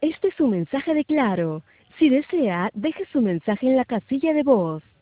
Este es un mensaje de Claro. Si desea, deje su mensaje en la casilla de voz.